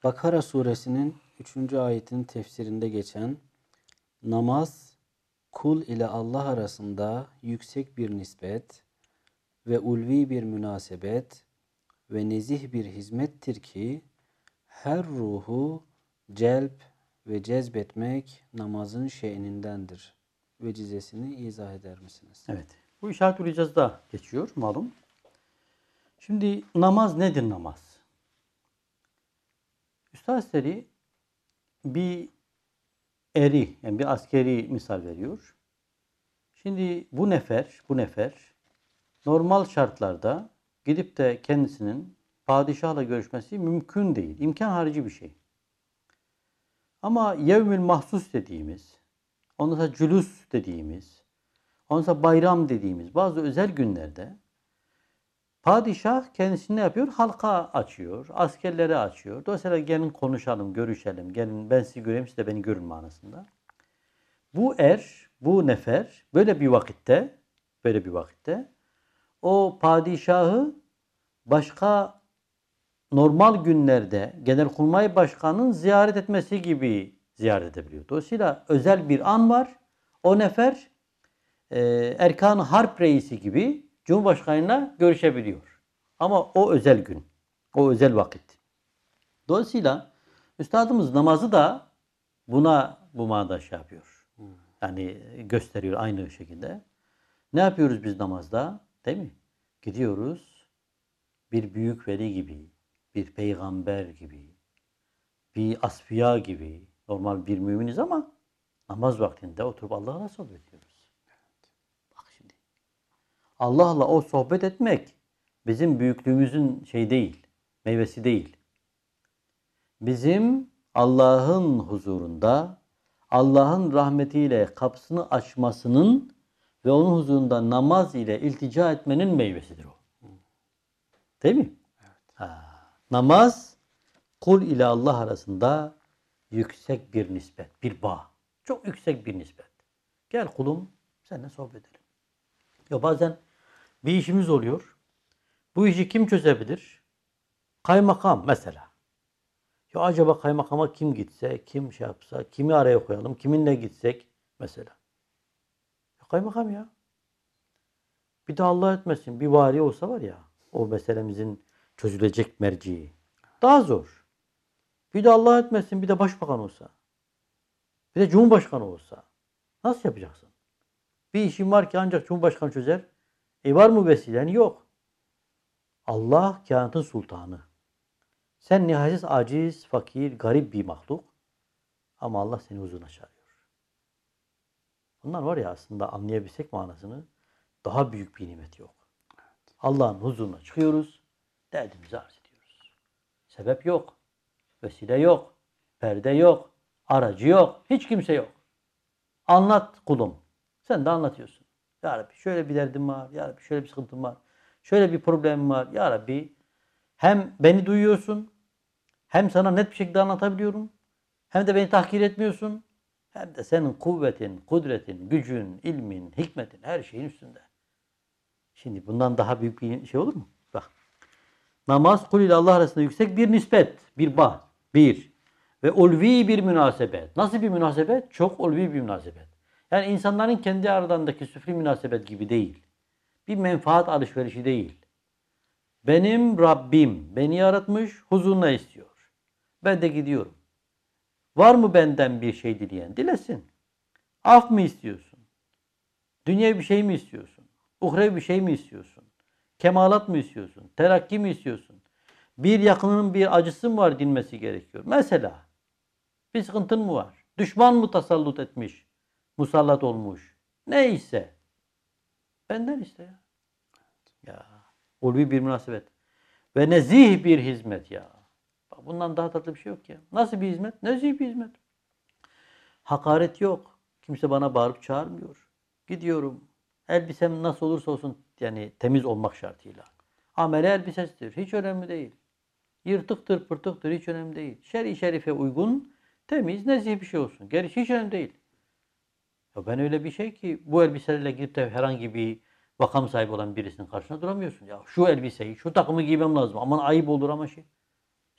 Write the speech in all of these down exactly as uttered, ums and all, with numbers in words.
Bakara suresinin üçüncü ayetin tefsirinde geçen namaz kul ile Allah arasında yüksek bir nispet ve ulvi bir münasebet ve nezih bir hizmettir ki her ruhu celp ve cezbetmek namazın şe'nindendir. Vecizesini izah eder misiniz? Evet. Bu işaret-ül icazda geçiyor malum. Şimdi namaz nedir namaz? Üstad Hazretleri bir eri, yani bir askeri misal veriyor. Şimdi bu nefer, bu nefer normal şartlarda gidip de kendisinin padişahla görüşmesi mümkün değil. İmkan harici bir şey. Ama yevmül mahsus dediğimiz, ondan sonra cülus dediğimiz, ondan sonra bayram dediğimiz bazı özel günlerde padişah kendisini ne yapıyor? Halka açıyor, askerlere açıyor. Dolayısıyla gelin konuşalım, görüşelim, gelin ben sizi göreyim, siz de beni görün manasında. Bu er, bu nefer böyle bir vakitte, böyle bir vakitte o padişahı başka normal günlerde Genelkurmay Başkanı'nın ziyaret etmesi gibi ziyaret edebiliyor. Dolayısıyla özel bir an var. O nefer e, Erkan-ı Harp Reisi gibi Cumhurbaşkanı'yla görüşebiliyor. Ama o özel gün, o özel vakit. Dolayısıyla üstadımız namazı da buna bu manada şey yapıyor. Yani gösteriyor aynı şekilde. Ne yapıyoruz biz namazda? Değil mi? Gidiyoruz bir büyük veli gibi, bir peygamber gibi, bir asfiya gibi normal bir müminiz ama namaz vaktinde oturup Allah'la sohbet ediyoruz. Bak şimdi. Allah'la o sohbet etmek bizim büyüklüğümüzün şey değil, meyvesi değil. Bizim Allah'ın huzurunda Allah'ın rahmetiyle kapısını açmasının ve onun huzurunda namaz ile iltica etmenin meyvesidir o. Değil mi? Evet. Ha. Namaz kul ile Allah arasında yüksek bir nispet, bir bağ. Çok yüksek bir nispet. Gel kulum seninle sohbet edelim. Ya bazen bir işimiz oluyor. Bu işi kim çözebilir? Kaymakam mesela. Ya acaba kaymakama kim gitse, kim şey yapsa, kimi araya koyalım, kiminle gitsek mesela. Ya kaymakam ya. Bir de Allah etmesin bir vali olsa var ya, o meselemizin çözülecek merciği. Daha zor. Bir de Allah etmesin bir de başbakan olsa. Bir de cumhurbaşkanı olsa. Nasıl yapacaksın? Bir işin var ki ancak cumhurbaşkanı çözer. E var mı vesilen? Yok. Allah kainatın sultanı. Sen nihayetsiz aciz, fakir, garip bir mahluk. Ama Allah seni huzuruna çağırıyor. Bunlar var ya aslında anlayabilsek manasını daha büyük bir nimet yok. Allah'ın huzuruna çıkıyoruz. Derdimizi arz ediyoruz. Sebep yok. Vesile yok. Perde yok. Aracı yok. Hiç kimse yok. Anlat kulum. Sen de anlatıyorsun. Ya Rabbi şöyle bir derdim var. Ya Rabbi şöyle bir sıkıntım var. Şöyle bir problemim var. Ya Rabbi hem beni duyuyorsun. Hem sana net bir şekilde anlatabiliyorum. Hem de beni tahkir etmiyorsun. Hem de senin kuvvetin, kudretin, gücün, ilmin, hikmetin her şeyin üstünde. Şimdi bundan daha büyük bir şey olur mu? Bak. Namaz kul ile Allah arasında yüksek bir nispet, bir bağ. Bir. Ve ulvi bir münasebet. Nasıl bir münasebet? Çok ulvi bir münasebet. Yani insanların kendi aralarındaki süfli münasebet gibi değil. Bir menfaat alışverişi değil. Benim Rabbim beni yaratmış, huzuruna istiyor. Ben de gidiyorum. Var mı benden bir şey dileyen? Dilesin. Af mı istiyorsun? Dünya bir şey mi istiyorsun? Uhrevi bir şey mi istiyorsun? Kemalat mı istiyorsun? Terakki mi istiyorsun? Bir yakınının bir acısı mı var dinmesi gerekiyor? Mesela bir sıkıntın mı var? Düşman mı tasallut etmiş? Musallat olmuş? Neyse. Benden iste ya. Ya. Ulvi bir münasebet. Ve nezih bir hizmet ya. Bak bundan daha tatlı bir şey yok ya. Nasıl bir hizmet? Nezih bir hizmet. Hakaret yok. Kimse bana bağırıp çağırmıyor. Gidiyorum. Elbisem nasıl olursa olsun yani temiz olmak şartıyla. Amele elbisesidir. Hiç önemli değil. Yırtıktır, pırtıktır. Hiç önemli değil. Şer-i şerife uygun, temiz, nezih bir şey olsun. Gerisi hiç önemli değil. Ya ben öyle bir şey ki bu elbiselerle gidip de herhangi bir vakam sahibi olan birisinin karşısına duramıyorsun. Ya şu elbiseyi, şu takımı giymem lazım. Aman ayıp olur ama şey.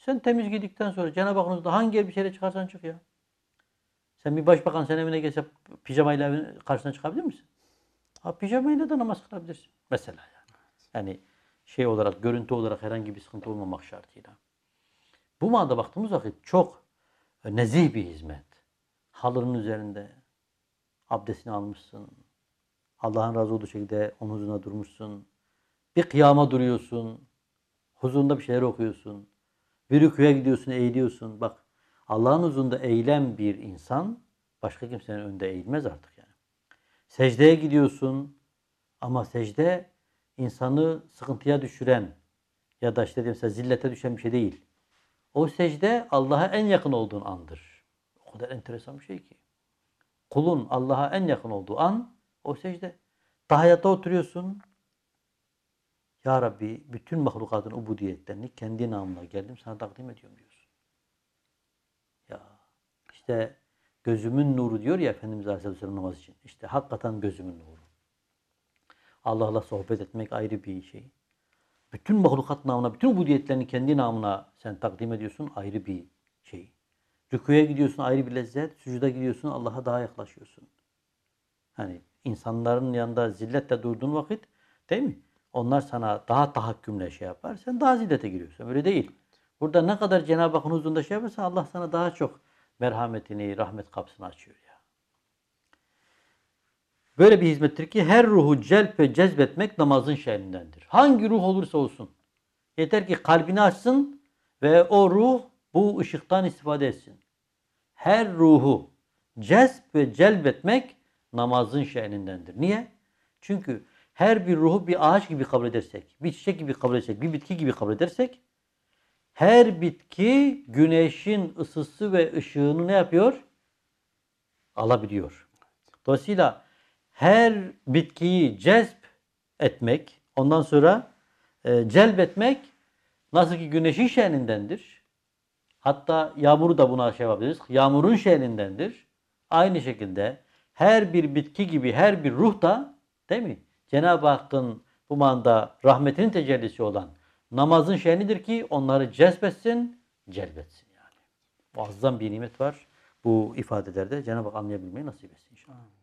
Sen temiz giydikten sonra Cenab-ı Hakk'ın huzurunda hangi elbiseyle çıkarsan çık ya. Sen bir başbakan senin evine gelse pijamayla evine karşısına çıkabilir misin? Ha, pijamayla da namaz kılabilirsin. Mesela yani. Yani şey olarak, görüntü olarak herhangi bir sıkıntı olmamak şartıyla. Bu manada baktığımız vakit çok nezih bir hizmet. Halının üzerinde abdestini almışsın. Allah'ın razı olduğu şekilde onun huzuruna durmuşsun. Bir kıyama duruyorsun. Huzurunda bir şeyler okuyorsun. Bir rüküye gidiyorsun, eğiliyorsun. Bak, Allah'ın huzurunda eğilen bir insan başka kimsenin önünde eğilmez artık yani. Secdeye gidiyorsun ama secde insanı sıkıntıya düşüren ya da işte mesela zillete düşen bir şey değil. O secde Allah'a en yakın olduğun andır. O kadar enteresan bir şey ki. Kulun Allah'a en yakın olduğu an o secde. Tahiyatta oturuyorsun. Ya Rabbi, bütün mahlukatın ubudiyetlerini kendi namına geldim sana takdim ediyorum diyorsun. Ya işte gözümün nuru diyor ya Efendimiz Aleyhisselam namaz için. İşte hakikaten gözümün nuru. Allah'la sohbet etmek ayrı bir şey. Bütün mahlukat namına, bütün ubudiyetlerini kendi namına sen takdim ediyorsun, ayrı bir şey. Rüküye gidiyorsun, ayrı bir lezzet. Sücuda gidiyorsun, Allah'a daha yaklaşıyorsun. Hani insanların yanında zilletle durduğun vakit, değil mi? Onlar sana daha tahakkümle şey yapar. Sen daha zillete giriyorsun. Öyle değil. Burada ne kadar Cenab-ı Hakk'ın huzurunda şey yaparsan Allah sana daha çok merhametini, rahmet kapısını açıyor ya. Böyle bir hizmettir ki her ruhu celp ve cezbetmek namazın şe'nindendir. Hangi ruh olursa olsun. Yeter ki kalbini açsın ve o ruh bu ışıktan istifade etsin. Her ruhu cezb ve celbetmek namazın şe'nindendir. Niye? Çünkü her bir ruhu bir ağaç gibi kabul edersek, bir çiçek gibi kabul edersek, bir bitki gibi kabul edersek, her bitki güneşin ısısı ve ışığını ne yapıyor? Alabiliyor. Dolayısıyla her bitkiyi cezb etmek, ondan sonra e, celbetmek nasıl ki güneşin şe'nindendir. Hatta yağmuru da buna şey yapabiliriz. Yağmurun şe'nindendir. Aynı şekilde her bir bitki gibi her bir ruh da, değil mi? Cenab-ı Hakk'ın bu manada rahmetinin tecellisi olan namazın şe'nidir ki onları cezbetsin, celbetsin yani. Muazzam bir nimet var bu ifadelerde. Cenab-ı Hak anlayabilmeyi nasip etsin inşallah.